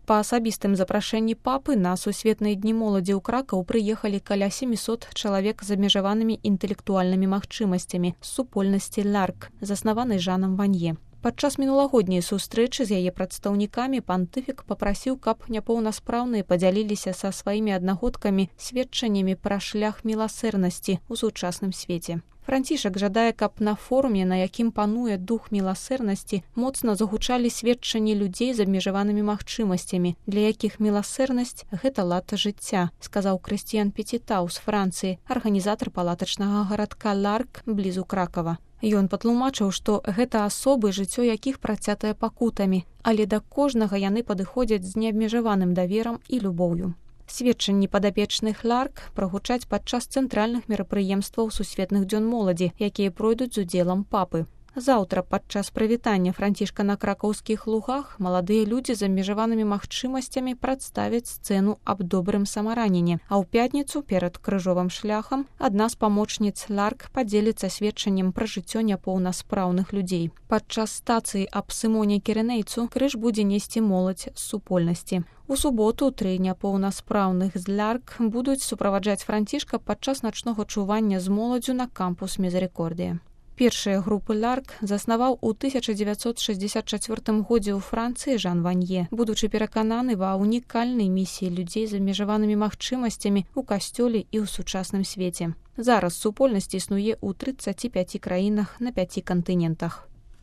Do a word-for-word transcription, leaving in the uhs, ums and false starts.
Па асабістым запрашэнні папы на сусветныя дні моладзі ў Кракаў прыехалі каля сямісот чалавек з абмежаванымі інтэлектуальнымі магчымасцямі з супольнасці Ларк, заснаванай Жанам Ванье. Падчас мінулагодняй сустрэчы з яе прадстаўнікамі пантыфік папрасіў, каб няпоўнаспраўныя падзяліліся са сваімі аднагодкамі сведчаннямі пра шлях міласэрнасці ў сучасным свеце. Францішак жадае, каб на форуме, на якім пануе дух міласэрнасці, моцна загучалі сведчанні людзей з абмежаванымі магчымасцямі, для якіх міласэрнасць – гэта лад жыцця, сказаў Крысціян Пецітау з Францыі, арганізатар палатачнага гарадка Ларк блізу Кракава. Ён патлумачыў, што гэта асобы, жыццё якіх працятае пакутамі, але да кожнага яны падыходзяць з неабмежаваным даверам і любоўю. Сведчанні падапечных Ларк прагучаць падчас цэнтральных мерапрыемстваў сусветных дзён моладзі, якія пройдуць з удзелам папы. Заўтра падчас прывітання Францішка на кракаўскіх лугах маладыя людзі з абмежаванымі магчымасцямі прадставяць сцэну аб добрым самараненні, а ў пятніцу перад крыжовым шляхам адна з памочніц Ларк падзеліцца сведчаннем пра жыццё няпоўнаспраўных людзей. Падчас стацыі аб Сымоне Кірынейцу крыж будзе несці моладзь з супольнасці. У суботу тры няпоўнаспраўных з Ларк будуць суправаджаць Францішка падчас начнога чування з моладзю на кампус Мізерікордыя. Першыя групы Ларк заснаваў у тысяча дзевяцьсот шэсцьдзесят чацвёртым годзе ў Францыі Жан Ванье, будучы перакананы ва ўнікальнай місіі людзей з абмежаванымі магчымасцямі ў касцёле і ў сучасным свеце. Зараз супольнасць існуе ў трыццаці пяці краінах на пяці кантынентах.